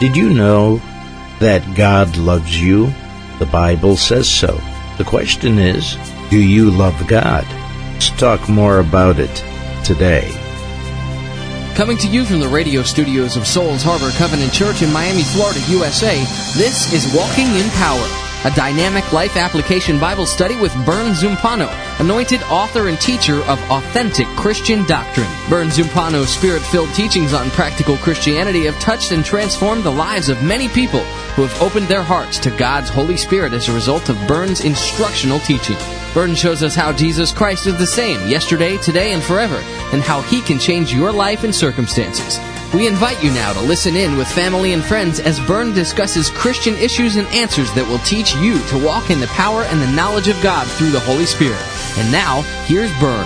Did you know that God loves you? The Bible says so. The question is, do you love God? Let's talk more about it today. Coming to you from the radio studios of Souls Harbor Covenant Church in Miami, Florida, USA, this is Walking in Power, a dynamic life application Bible study with Vern Zumpano, anointed author and teacher of authentic Christian doctrine. Vern Zumpano's spirit-filled teachings on practical Christianity have touched and transformed the lives of many people who have opened their hearts to God's Holy Spirit as a result of Vern's instructional teaching. Vern shows us how Jesus Christ is the same yesterday, today, and forever, and how He can change your life and circumstances. We invite you now to listen in with family and friends as Vern discusses Christian issues and answers that will teach you to walk in the power and the knowledge of God through the Holy Spirit. And now, here's Vern.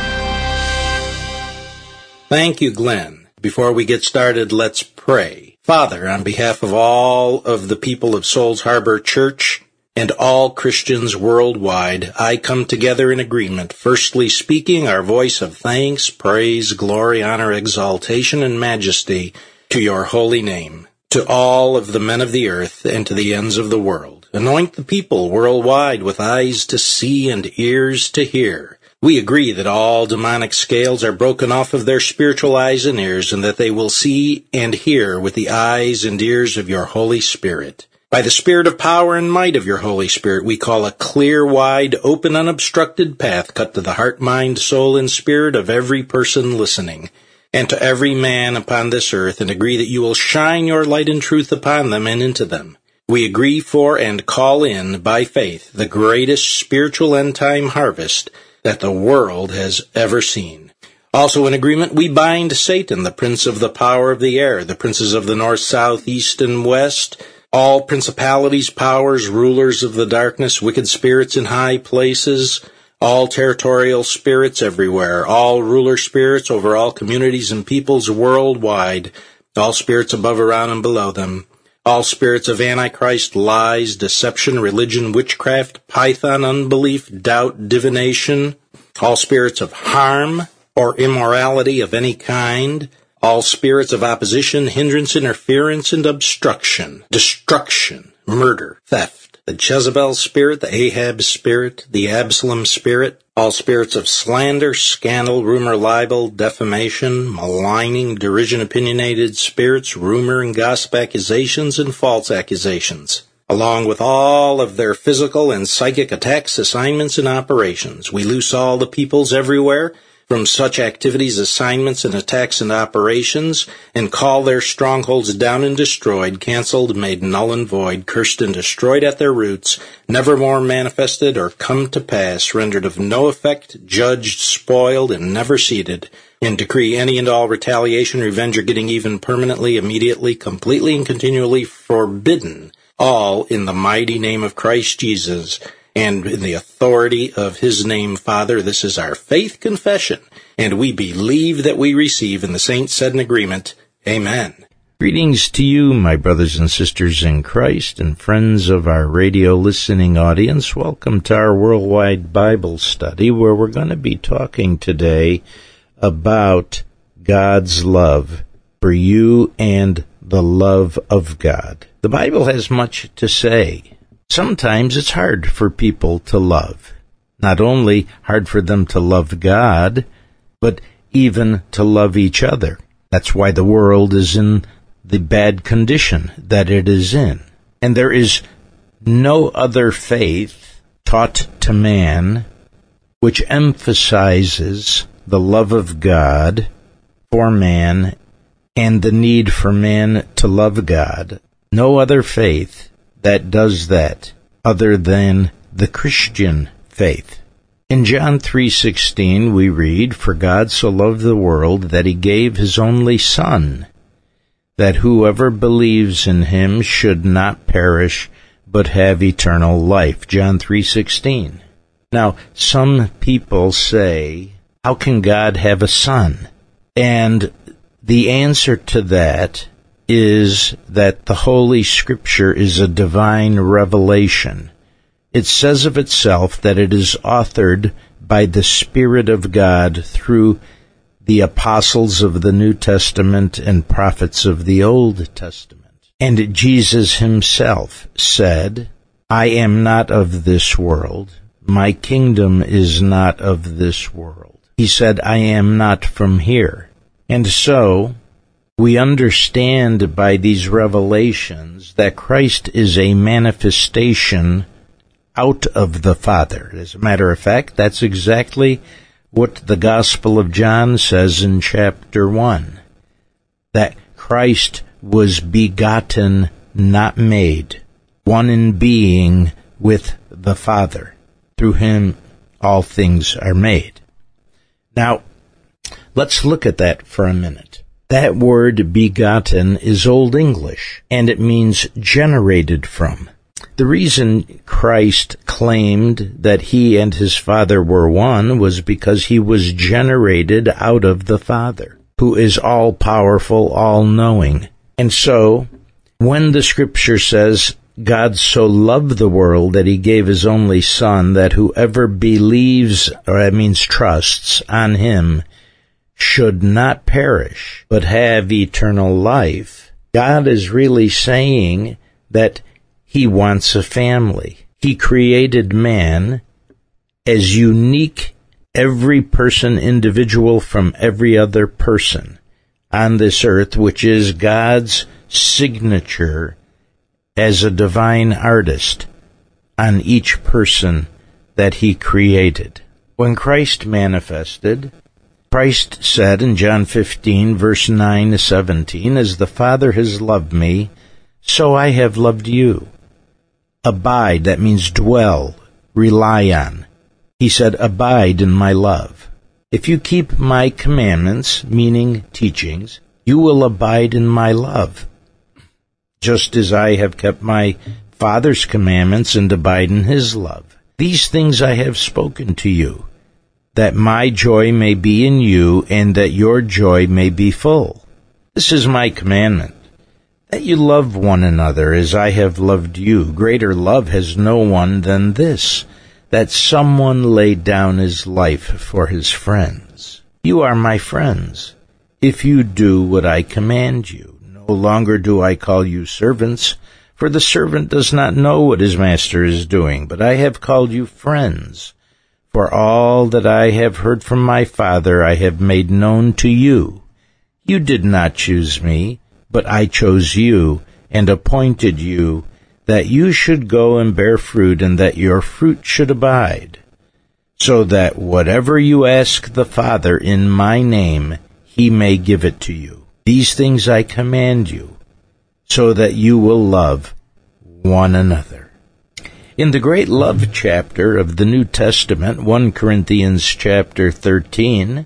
Thank you, Glenn. Before we get started, let's pray. Father, on behalf of all of the people of Souls Harbor Church and all Christians worldwide, I come together in agreement, firstly speaking our voice of thanks, praise, glory, honor, exaltation, and majesty to your holy name, to all of the men of the earth and to the ends of the world. Anoint the people worldwide with eyes to see and ears to hear. We agree that all demonic scales are broken off of their spiritual eyes and ears, and that they will see and hear with the eyes and ears of your Holy Spirit. By the Spirit of power and might of your Holy Spirit, we call a clear, wide, open, unobstructed path cut to the heart, mind, soul, and spirit of every person listening, and to every man upon this earth, and agree that you will shine your light and truth upon them and into them. We agree for and call in, by faith, the greatest spiritual end-time harvest that the world has ever seen. Also in agreement, we bind Satan, the prince of the power of the air, the princes of the north, south, east, and west, all principalities, powers, rulers of the darkness, wicked spirits in high places, all territorial spirits everywhere, all ruler spirits over all communities and peoples worldwide, all spirits above, around, and below them, all spirits of Antichrist, lies, deception, religion, witchcraft, python, unbelief, doubt, divination, all spirits of harm or immorality of any kind, all spirits of opposition, hindrance, interference, and obstruction, destruction, murder, theft, the Jezebel spirit, the Ahab spirit, the Absalom spirit, all spirits of slander, scandal, rumor, libel, defamation, maligning, derision, opinionated spirits, rumor and gossip accusations, and false accusations, along with all of their physical and psychic attacks, assignments, and operations. We loose all the peoples everywhere from such activities, assignments, and attacks and operations, and call their strongholds down and destroyed, canceled, made null and void, cursed and destroyed at their roots, never more manifested or come to pass, rendered of no effect, judged, spoiled, and never seated, and decree any and all retaliation, revenge, or getting even permanently, immediately, completely, and continually forbidden, all in the mighty name of Christ Jesus, and in the authority of His name, Father. This is our faith confession, and we believe that we receive, and the saints said in agreement, Amen. Greetings to you, my brothers and sisters in Christ, and friends of our radio listening audience. Welcome to our worldwide Bible study, where we're going to be talking today about God's love for you and the love of God. The Bible has much to say. Sometimes it's hard for people to love. Not only hard for them to love God, but even to love each other. That's why the world is in the bad condition that it is in. And there is no other faith taught to man which emphasizes the love of God for man and the need for man to love God. No other faith that does that other than the Christian faith. In John 3:16 we read, "For God so loved the world that He gave His only Son, that whoever believes in Him should not perish but have eternal life." John 3:16. Now, some people say, how can God have a son? And the answer to that is that the Holy Scripture is a divine revelation. It says of itself that it is authored by the Spirit of God through the apostles of the New Testament and prophets of the Old Testament. And Jesus himself said, I am not of this world. My kingdom is not of this world. He said, I am not from here. And so, we understand by these revelations that Christ is a manifestation out of the Father. As a matter of fact, that's exactly what the Gospel of John says in chapter 1, that Christ was begotten, not made, one in being with the Father. Through him all things are made. Now, let's look at that for a minute. That word begotten is Old English, and it means generated from. The reason Christ claimed that he and his Father were one was because he was generated out of the Father, who is all-powerful, all-knowing. And so, when the Scripture says, God so loved the world that he gave his only Son, that whoever believes, or that means trusts, on him should not perish, but have eternal life, God is really saying that he wants a family. He created man as unique, every person individual from every other person on this earth, which is God's signature as a divine artist on each person that he created. When Christ manifested, Christ said in John 15, verse 9 to 17, As the Father has loved me, so I have loved you. Abide, that means dwell, rely on. He said, abide in my love. If you keep my commandments, meaning teachings, you will abide in my love, just as I have kept my Father's commandments and abide in his love. These things I have spoken to you, that my joy may be in you, and that your joy may be full. This is my commandment, that you love one another as I have loved you. Greater love has no one than this, that someone laid down his life for his friends. You are my friends, if you do what I command you. No longer do I call you servants, for the servant does not know what his master is doing, but I have called you friends. For all that I have heard from my Father I have made known to you. You did not choose me, but I chose you and appointed you, that you should go and bear fruit, and that your fruit should abide, so that whatever you ask the Father in my name, he may give it to you. These things I command you, so that you will love one another. In the great love chapter of the New Testament, 1 Corinthians chapter 13,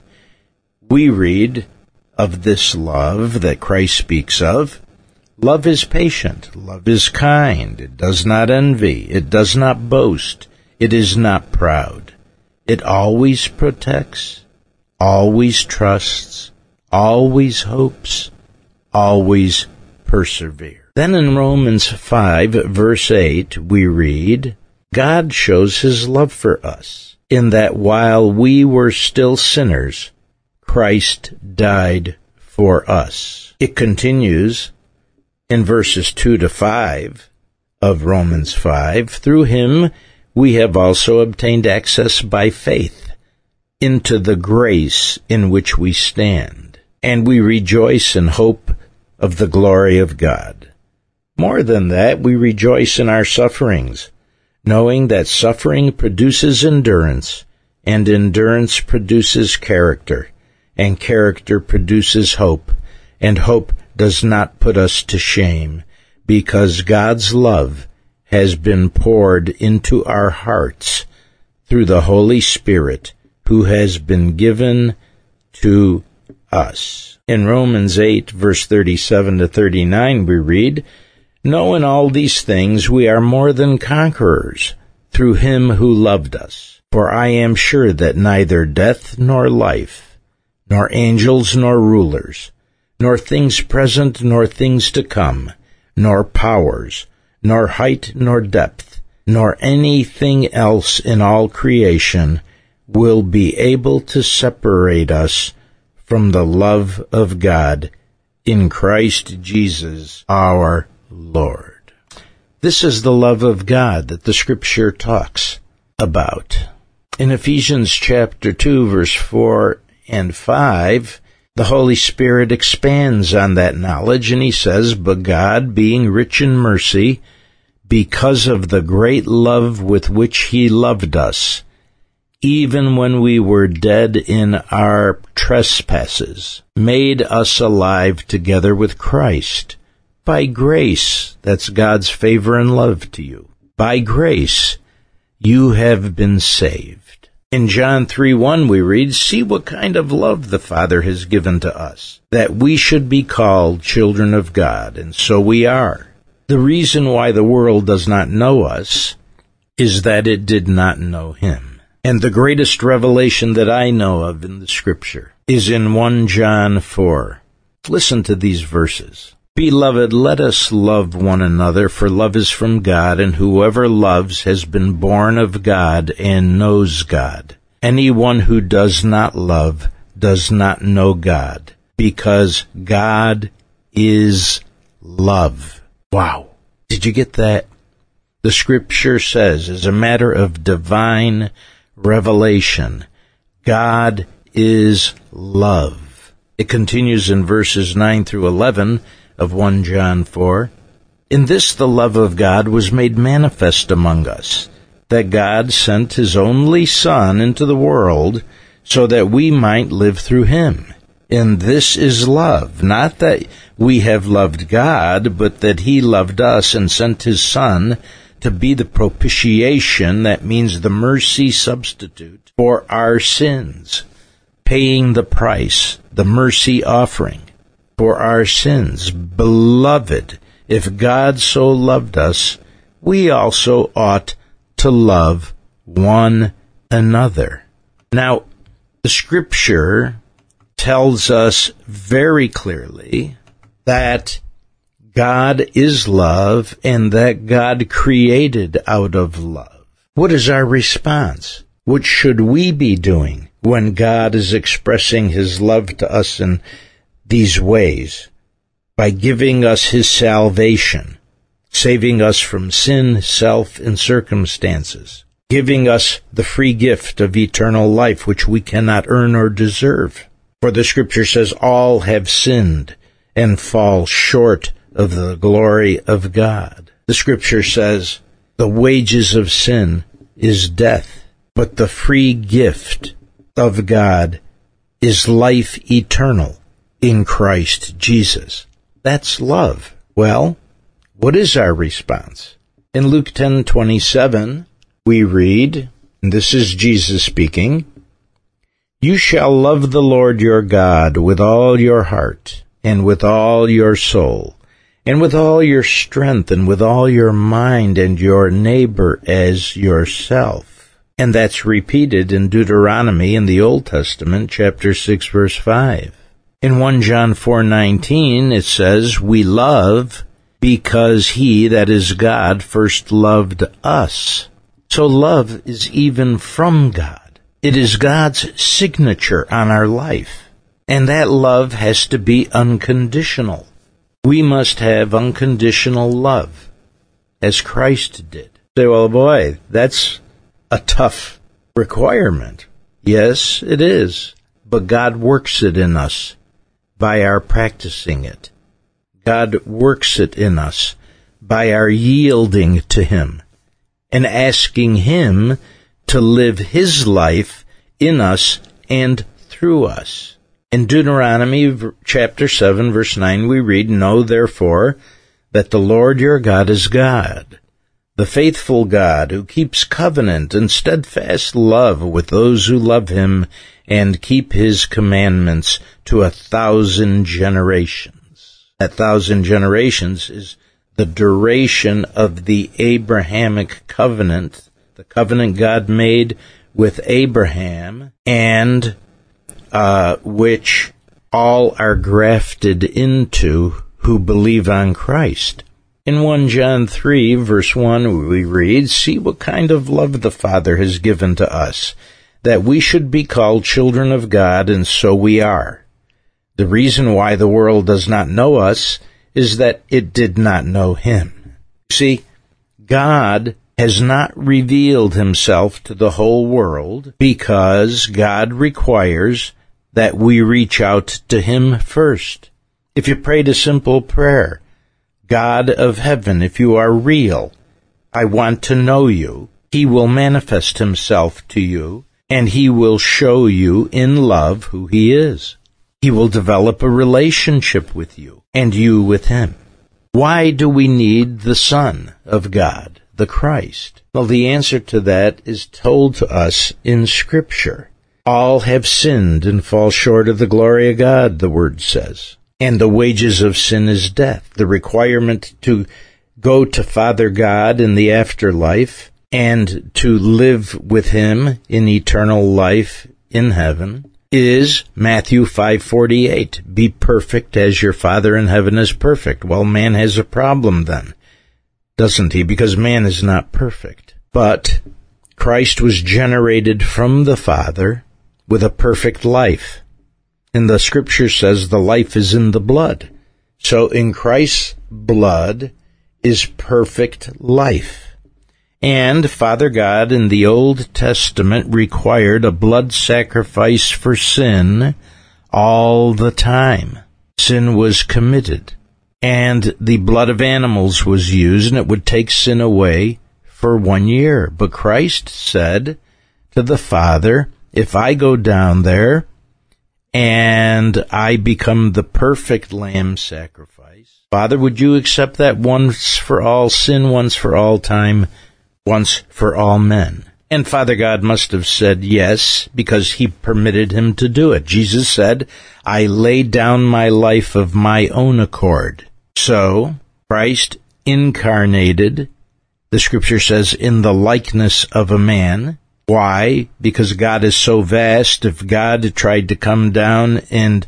we read of this love that Christ speaks of. Love is patient, love is kind, it does not envy, it does not boast, it is not proud. It always protects, always trusts, always hopes, always perseveres. Then in Romans 5, verse 8, we read, God shows his love for us, in that while we were still sinners, Christ died for us. It continues in verses 2 to 5 of Romans 5, through him we have also obtained access by faith into the grace in which we stand, and we rejoice in hope of the glory of God. More than that, we rejoice in our sufferings, knowing that suffering produces endurance, and endurance produces character, and character produces hope, and hope does not put us to shame, because God's love has been poured into our hearts through the Holy Spirit, who has been given to us. In Romans 8, verse 37 to 39, we read, No, in all these things we are more than conquerors, through him who loved us. For I am sure that neither death nor life, nor angels nor rulers, nor things present nor things to come, nor powers, nor height nor depth, nor anything else in all creation will be able to separate us from the love of God in Christ Jesus our Lord. This is the love of God that the Scripture talks about. In Ephesians chapter 2, verse 4 and 5, the Holy Spirit expands on that knowledge, and he says, "But God, being rich in mercy, because of the great love with which he loved us, even when we were dead in our trespasses, made us alive together with Christ. By grace," that's God's favor and love to you, "by grace you have been saved." In John 3:1 we read, "See what kind of love the Father has given to us, that we should be called children of God, and so we are." The reason why the world does not know us is that it did not know him. And the greatest revelation that I know of in the Scripture is in 1 John 4. Listen to these verses. "Beloved, let us love one another, for love is from God, and whoever loves has been born of God and knows God. Anyone who does not love does not know God, because God is love." Wow. Did you get that? The Scripture says, as a matter of divine revelation, God is love. It continues in verses 9 through 11 of 1 John 4. "In this the love of God was made manifest among us, that God sent his only Son into the world so that we might live through him. And this is love, not that we have loved God, but that he loved us and sent his Son to be the propitiation," that means the mercy substitute, "for our sins," paying the price, the mercy offering for our sins. "Beloved, if God so loved us, we also ought to love one another." Now, the Scripture tells us very clearly that God is love and that God created out of love. What is our response? What should we be doing when God is expressing his love to us in these ways? By giving us his salvation, saving us from sin, self, and circumstances, giving us the free gift of eternal life, which we cannot earn or deserve. For the Scripture says, "All have sinned and fall short of the glory of God." The Scripture says, "The wages of sin is death, but the free gift of God is life eternal in Christ Jesus." That's love. Well, what is our response? In Luke 10:27, we read, and this is Jesus speaking, "You shall love the Lord your God with all your heart, and with all your soul, and with all your strength, and with all your mind, and your neighbor as yourself." And that's repeated in Deuteronomy in the Old Testament, chapter 6, verse 5. In 1 John 4:19, it says, "We love because he, that is God, first loved us." So love is even from God. It is God's signature on our life. And that love has to be unconditional. We must have unconditional love, as Christ did. Say, "Well, boy, that's a tough requirement." Yes, it is. But God works it in us by our practicing it. God works it in us by our yielding to him and asking him to live his life in us and through us. In Deuteronomy chapter 7, verse 9, we read, "Know therefore that the Lord your God is God, the faithful God, who keeps covenant and steadfast love with those who love him and keep his commandments to 1,000 generations." 1,000 generations is the duration of the Abrahamic covenant, the covenant God made with Abraham, and which all are grafted into who believe on Christ. In 1 John 3, verse 1, we read, "See what kind of love the Father has given to us, that we should be called children of God, and so we are. The reason why the world does not know us is that it did not know him. See, God has not revealed himself to the whole world because God requires that we reach out to him first. If you prayed a simple prayer, God of heaven, if you are real, I want to know you, he will manifest himself to you, and he will show you in love who he is. He will develop a relationship with you, and you with him. Why do we need the Son of God, the Christ? Well, the answer to that is told to us in Scripture. All have sinned and fall short of the glory of God, the Word says. And the wages of sin is death. The requirement to go to Father God in the afterlife and to live with him in eternal life in heaven is Matthew 5:48. Be perfect as your Father in heaven is perfect. Well, man has a problem then, doesn't he? Because man is not perfect. But Christ was generated from the Father with a perfect life. And the Scripture says the life is in the blood. So in Christ's blood is perfect life. And Father God in the Old Testament required a blood sacrifice for sin all the time. Sin was committed, and the blood of animals was used, and it would take sin away for 1 year. But Christ said to the Father, if I go down there and I become the perfect lamb sacrifice, Father, would you accept that once for all sin, once for all time, once for all men? And Father God must have said yes, because he permitted him to do it. Jesus said, I lay down my life of my own accord. So, Christ incarnated, the Scripture says, in the likeness of a man. Why? Because God is so vast. If God tried to come down and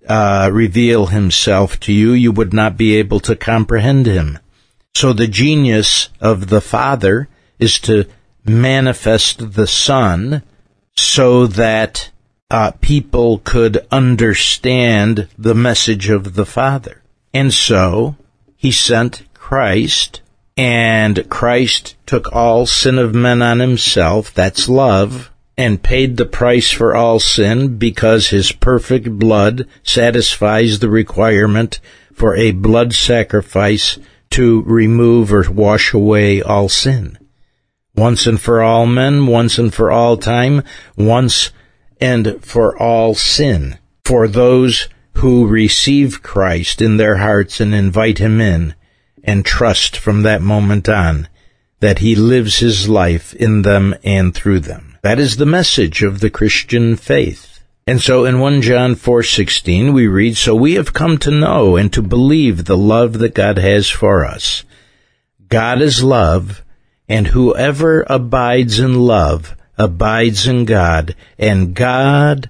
reveal himself to you, you would not be able to comprehend him. So the genius of the Father is to manifest the Son so that people could understand the message of the Father. And so he sent Christ, and Christ took all sin of men on himself, that's love, and paid the price for all sin because his perfect blood satisfies the requirement for a blood sacrifice to remove or wash away all sin. Once and for all men, once and for all time, once and for all sin. For those who receive Christ in their hearts and invite him in, and trust from that moment on that he lives his life in them and through them. That is the message of the Christian faith. And so in 1 John 4:16 we read, so we have come to know and to believe the love that God has for us. God is love, and whoever abides in love abides in God, and God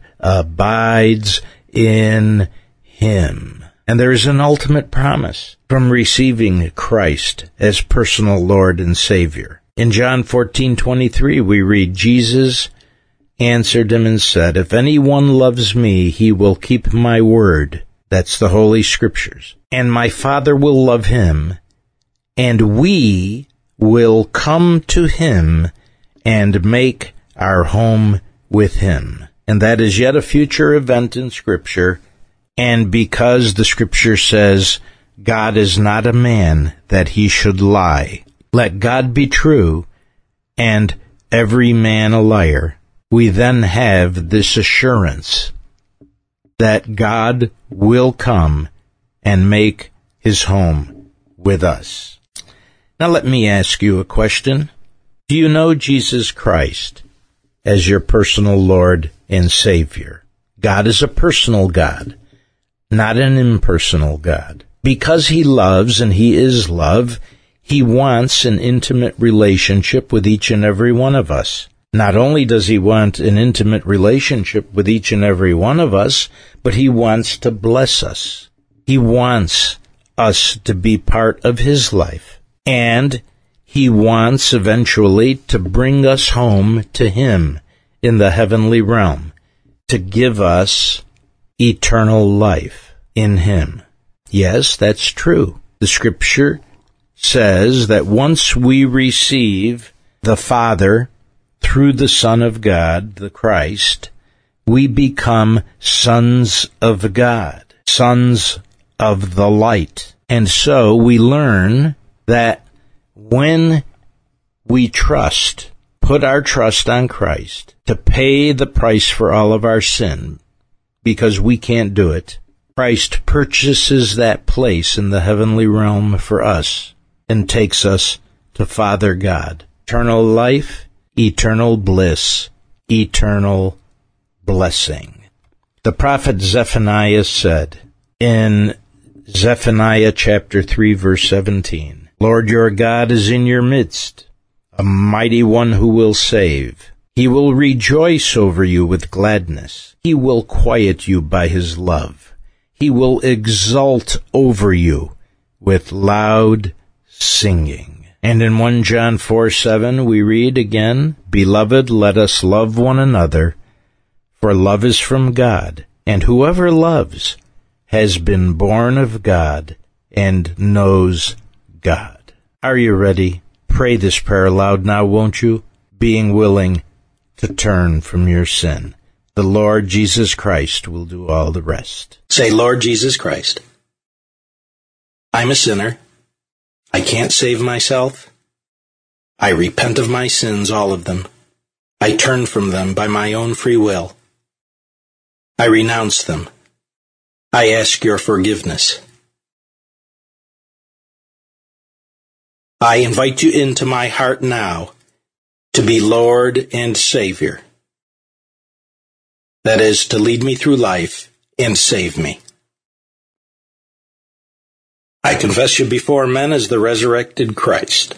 abides in him. And there is an ultimate promise from receiving Christ as personal Lord and Savior. In John 14:23 we read, Jesus answered him and said, if anyone loves me, he will keep my word. That's the Holy Scriptures. And my Father will love him, and we will come to him and make our home with him. And that is yet a future event in Scripture. And because the Scripture says, God is not a man that he should lie, let God be true, and every man a liar, we then have this assurance that God will come and make his home with us. Now let me ask you a question. Do you know Jesus Christ as your personal Lord and Savior? God is a personal God, not an impersonal God. Because he loves and he is love, he wants an intimate relationship with each and every one of us. Not only does he want an intimate relationship with each and every one of us, but he wants to bless us. He wants us to be part of his life. And he wants eventually to bring us home to him in the heavenly realm, to give us eternal life in him. Yes, that's true. The Scripture says that once we receive the Father through the Son of God, the Christ, we become sons of God, sons of the light. And so we learn that when we put our trust on Christ to pay the price for all of our sin, because we can't do it, Christ purchases that place in the heavenly realm for us and takes us to Father God. Eternal life, eternal bliss, eternal blessing. The prophet Zephaniah said in Zephaniah chapter 3, verse 17, Lord your God is in your midst, a mighty one who will save. He will rejoice over you with gladness. He will quiet you by his love. He will exult over you with loud singing. And in 1 John 4:7 we read again, Beloved, let us love one another, for love is from God, and whoever loves has been born of God and knows God. Are you ready? Pray this prayer aloud now, won't you? Being willing to turn from your sin. The Lord Jesus Christ will do all the rest. Say, Lord Jesus Christ, I'm a sinner. I can't save myself. I repent of my sins, all of them. I turn from them by my own free will. I renounce them. I ask your forgiveness. I invite you into my heart now to be Lord and Savior. That is, to lead me through life and save me. I confess you before men as the resurrected Christ.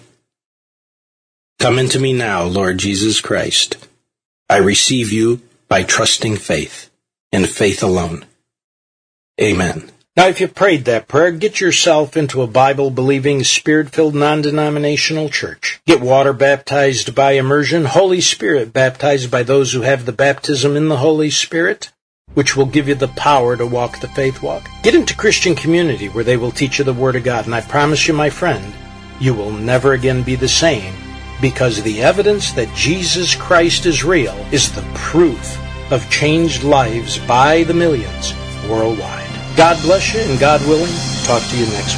Come into me now, Lord Jesus Christ. I receive you by trusting faith, and faith alone. Amen. Now, if you prayed that prayer, get yourself into a Bible-believing, Spirit-filled, non-denominational church. Get water baptized by immersion, Holy Spirit baptized by those who have the baptism in the Holy Spirit, which will give you the power to walk the faith walk. Get into Christian community where they will teach you the Word of God. And I promise you, my friend, you will never again be the same, because the evidence that Jesus Christ is real is the proof of changed lives by the millions worldwide. God bless you, and God willing, talk to you next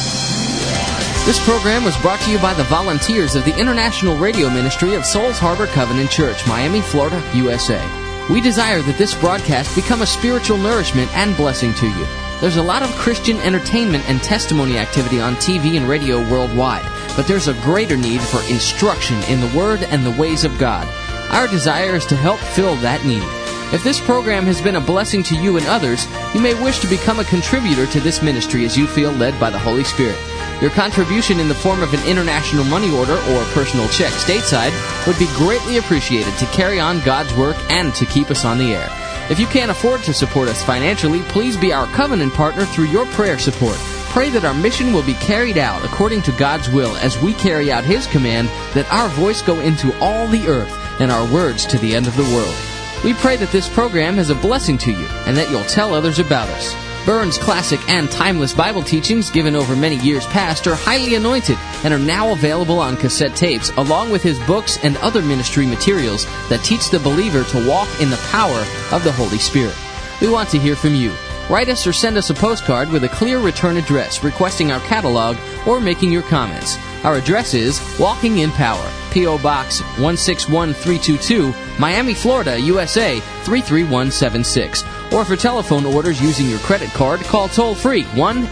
week. This program was brought to you by the volunteers of the International Radio Ministry of Souls Harbor Covenant Church, Miami, Florida, USA. We desire that this broadcast become a spiritual nourishment and blessing to you. There's a lot of Christian entertainment and testimony activity on TV and radio worldwide, but there's a greater need for instruction in the Word and the ways of God. Our desire is to help fill that need. If this program has been a blessing to you and others, you may wish to become a contributor to this ministry as you feel led by the Holy Spirit. Your contribution in the form of an international money order or a personal check stateside would be greatly appreciated to carry on God's work and to keep us on the air. If you can't afford to support us financially, please be our covenant partner through your prayer support. Pray that our mission will be carried out according to God's will as we carry out His command that our voice go into all the earth and our words to the end of the world. We pray that this program is a blessing to you and that you'll tell others about us. Burns' classic and timeless Bible teachings given over many years past are highly anointed and are now available on cassette tapes, along with his books and other ministry materials that teach the believer to walk in the power of the Holy Spirit. We want to hear from you. Write us or send us a postcard with a clear return address requesting our catalog or making your comments. Our address is Walking in Power, P.O. Box 161322, Miami, Florida, USA 33176. Or for telephone orders using your credit card, call toll-free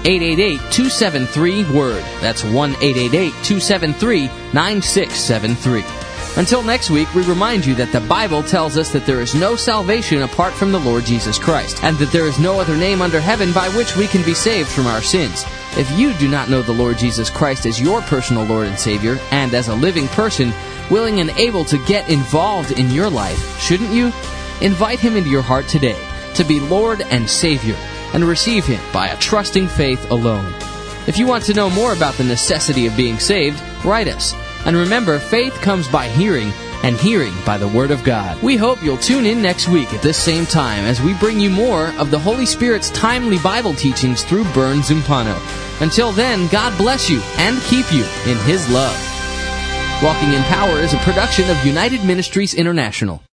1-888-273-WORD. That's 1-888-273-9673. Until next week, we remind you that the Bible tells us that there is no salvation apart from the Lord Jesus Christ, and that there is no other name under heaven by which we can be saved from our sins. If you do not know the Lord Jesus Christ as your personal Lord and Savior, and as a living person, willing and able to get involved in your life, shouldn't you? Invite Him into your heart today to be Lord and Savior, and receive Him by a trusting faith alone. If you want to know more about the necessity of being saved, write us. And remember, faith comes by hearing, and hearing by the Word of God. We hope you'll tune in next week at this same time as we bring you more of the Holy Spirit's timely Bible teachings through Bern Zumpano. Until then, God bless you and keep you in His love. Walking in Power is a production of United Ministries International.